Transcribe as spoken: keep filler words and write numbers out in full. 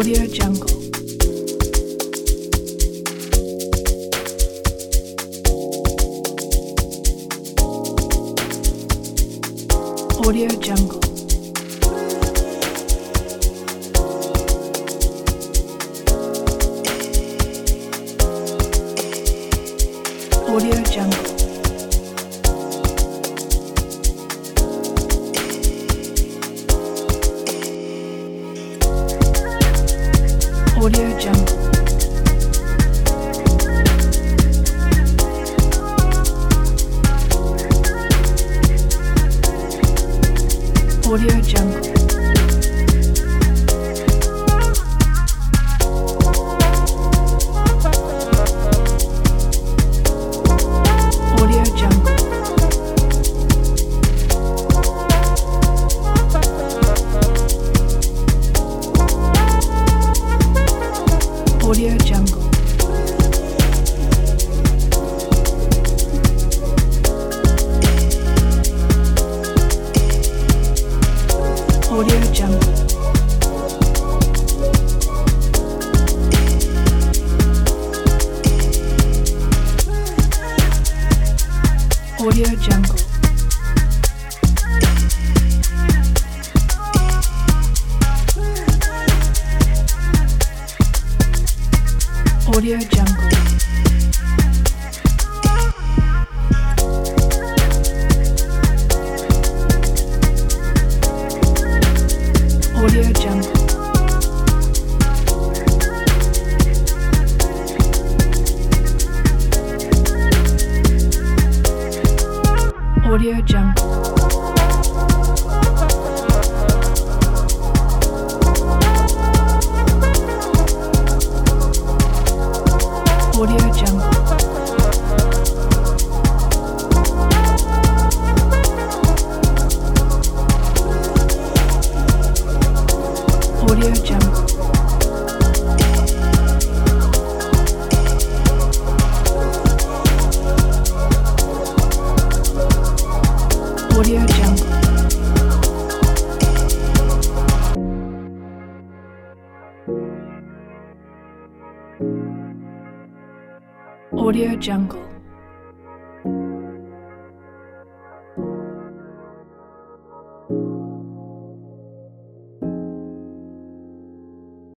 Audio Jungle. Audio Jungle. Audio Jungle. Audio Jungle. Audio Jungle. Audio Jungle. Audio Jungle. Audio Jungle. Audio Jungle. Audio Jungle. Audio Jungle. Audio Jungle. Audio Jungle. Audio Jungle. Audio Jungle. Audio Jungle.